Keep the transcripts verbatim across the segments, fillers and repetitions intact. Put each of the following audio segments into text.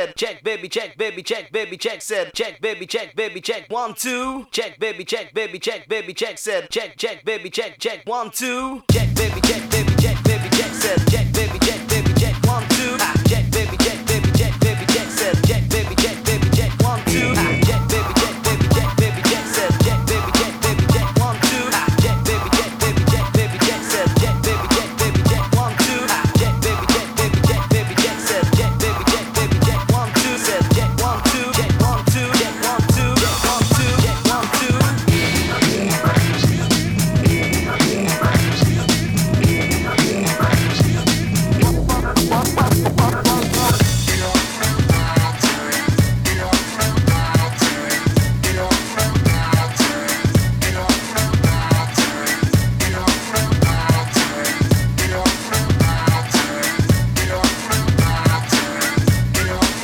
said check baby check baby check baby check said check baby check baby check one two check baby check baby check baby check said check check baby check check one two check baby check baby check baby check said check baby check baby check one two check baby check baby check baby check said check baby check baby check one two check baby check baby check baby check said check baby check baby check one two check baby check baby check baby check said check baby check baby check one two check baby check baby check baby check said check baby check baby check one two said check one two check one two check one two check one two check one two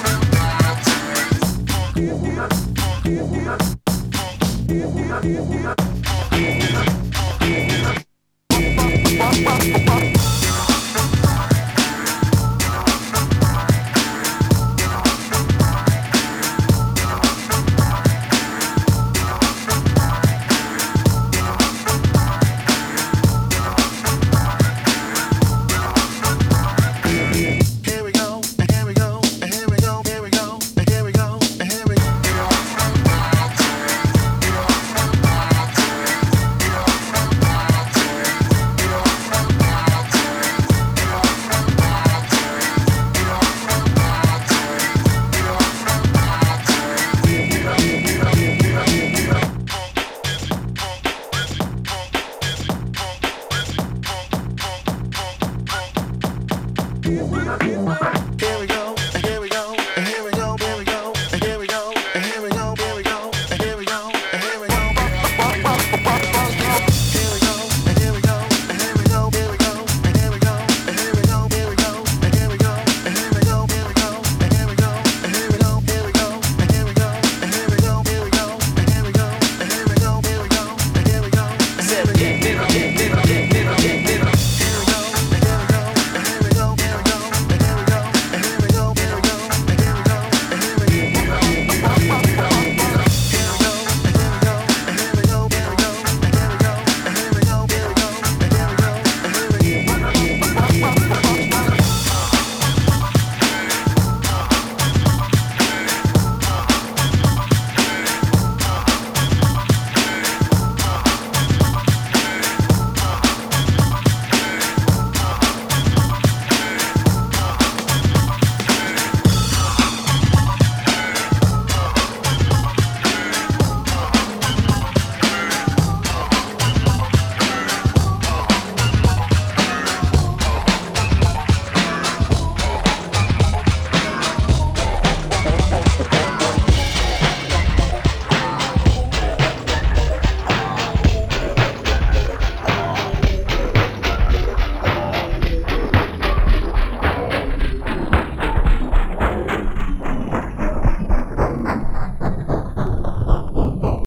Yeah.